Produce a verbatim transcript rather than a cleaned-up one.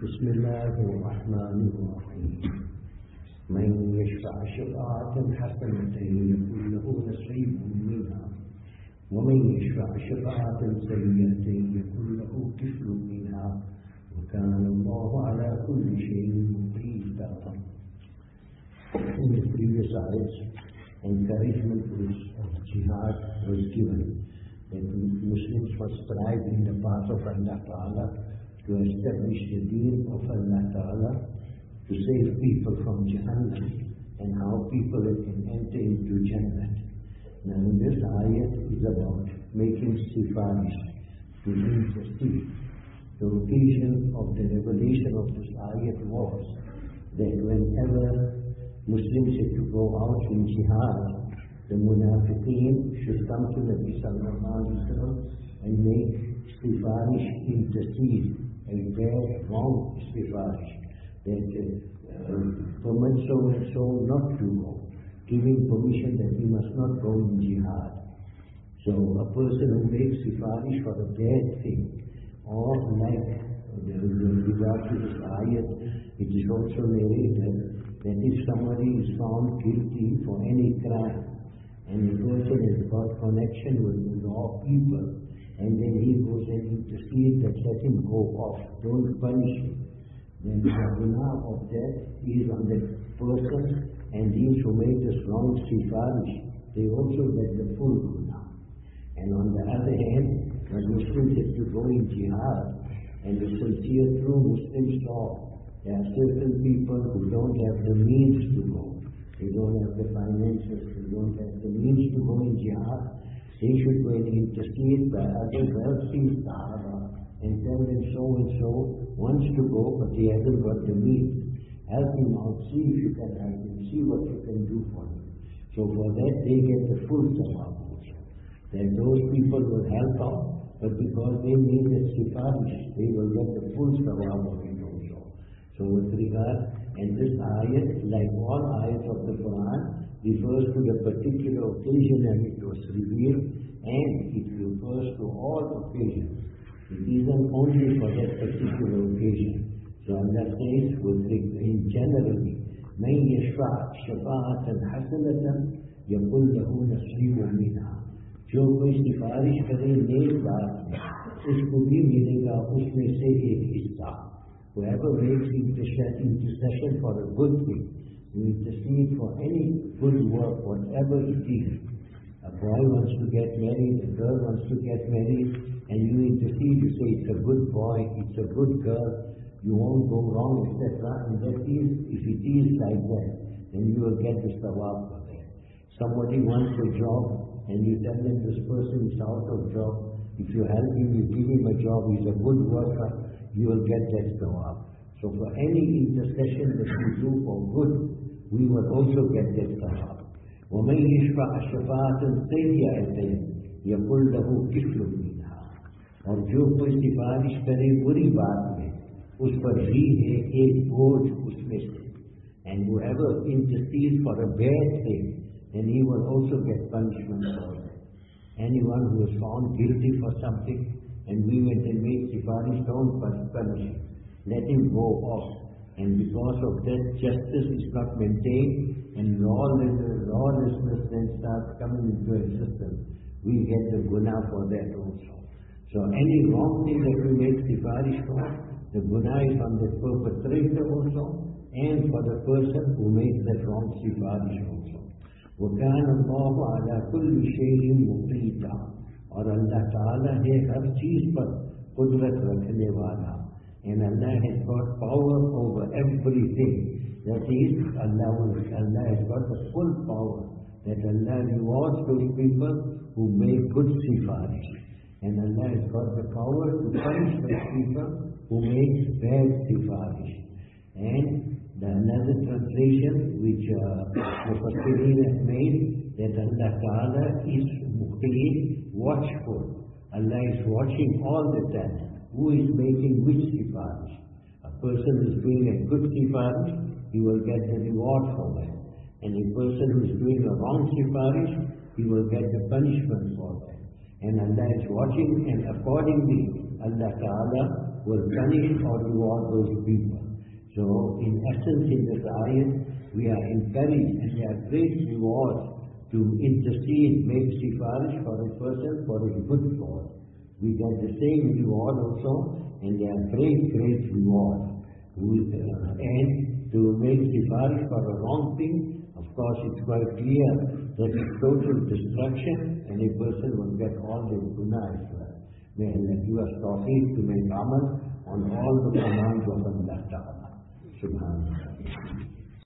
بسم الله الرحمن الرحيم من يشفع شفاعة حسنة يكن له نصيب منها ومن يشفع شفاعة سيئة يكن له كفل منها وكان الله على كل شيء مقيتا. In the previous ayahs, encouragement of jihad was given, that Muslims must strive in the path of Allah Ta'ala to establish the deen of Allah Ta'ala, to save people from Jahannam, and how people can enter into Jannah. Now in this ayat is about making sifarish, to intercede. The occasion of the revelation of this ayat was that whenever Muslims had to go out in jihad, the munafiqeen should come to Nabi Sallallahu Alaihi Wasallam and make sifarish, intercede, a bad, wrong sifarish, that uh, permit so and so not to go, giving permission that he must not go in jihad. So a person who makes sifarish for a bad thing, or like with regard to this ayat, it is also narrated that if somebody is found guilty for any crime, and the person has got connection with the law people, and then he goes and intercedes that let him go off, don't punish him, then the gunnah of that is on the person, and these who make this wrong sifarish, they also get the full gunnah. And on the other hand, when Muslims have to go in jihad, and the sincere true Muslims saw, there are certain people who don't have the means to go. They don't have the finances, they don't have the means to go in jihad. They should go and intercede by other wealthy Sahaba and tell them so and so wants to go, but he hasn't got the means. Help him out, see if you can help him, see what you can do for him. So for that they get the full sawab also. Then those people will help out, but because they need the sifarish, they will get the full sawab of it also. So with regard, and this ayat, like all ayats of the Quran, refers to the particular occasion and it was revealed, and it refers to all occasions. It isn't only for that particular occasion. So Allah says, with in generally, مَنْ يَشْفَعْ شَفَاعَةً حَسَنَةً يَقُلْ لَهُ نَصِيبٌ مِنْهَا. जो कोई सिफारिश करे नेक बात में, उसको भी मिलेगा उसमें से एक हिस्सा. Whoever makes intercession for a good thing, you intercede for any good work, whatever it is. A boy wants to get married, a girl wants to get married, and you intercede, you say it's a good boy, it's a good girl, you won't go wrong, et cetera. And that is, if it is like that, then you will get the sawab for that. Somebody wants a job, and you tell them this person is out of job. If you help him, you give him a job, he's a good worker, you will get that sawab. So for any intercession that you do for good, we will also get that sawab. وَمَنْ يَشْفَعَ شَفَاعَةً سَيِّئَةً يَقُلْ لَهُ كِفْلٌ مِنْهَا. और जो कोई सिफारिश करे बुरी बात में, उस पर भी है एक बोझ उसमें से. And whoever intercedes for a bad thing, then he will also get punishment for it. Anyone who is found guilty for something, and we went and made sifarish, don't punish him. Let him go off. And because of that, justice is not maintained, and lawlessness, lawlessness then starts coming into existence. We get the gunnah for that also. So any wrong thing that we make sifarish for, the gunnah is on the perpetrator also, and for the person who makes that wrong sifarish also. وَكَانَ اللَّهُ عَلَى كُلِّ شَيْءٍ مُقِيتًا. और अल्लाह ताला है हर चीज पर कुदरत रखने वाला. And Allah has got power over everything. That is, Allah, will, Allah has got the full power. That Allah rewards those people who make good sifarish. And Allah has got the power to punish those people who make bad sifarish. And the another translation which uh, the Mufassirin has made, that Allah Ta'ala is muqeen, watchful. Allah is watching all the time. Who is making which sifarish? A person who is doing a good sifarish, he will get the reward for that. And a person who is doing a wrong sifarish, he will get the punishment for that. And Allah is watching, and accordingly, Allah Ta'ala will punish or reward those people. So, in essence, in this ayat, we are encouraged and there are great rewards to intercede, make sifarish for a person for a good cause. We get the same reward also, and there are great, great rewards. And to make sifarish for a wrong thing, of course, it's quite clear that it's total destruction, and a person will get all the gunnah as well. May Allah give us tawfiq to make amal on all the commands of Allah Ta'ala. Subhanallah.